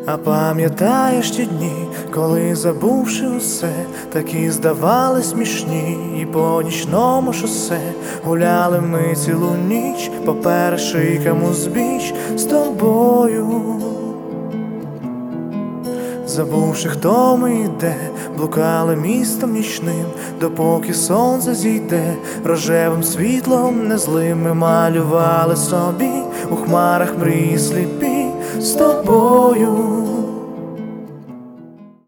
А пам'ятаєш ті дні, коли, забувши усе, такі здавали смішні, і по нічному шосе гуляли ми цілу ніч, по першикам узбіч з тобою. Забувши, хто ми і де, блукали містом нічним, допоки сонце зійде, рожевим світлом незлим ми малювали собі у хмарах мрії сліпі з тобою.